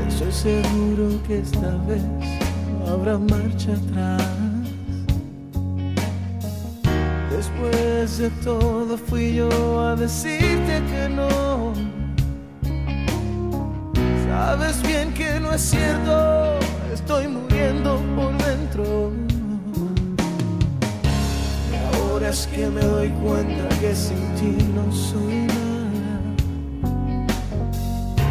Estoy seguro que esta vez no habrá marcha atrás. Después de todo fui yo a decirte que no. Sabes bien que no es cierto, estoy muriendo por dentro. Y ahora es que me doy cuenta que sin ti no soy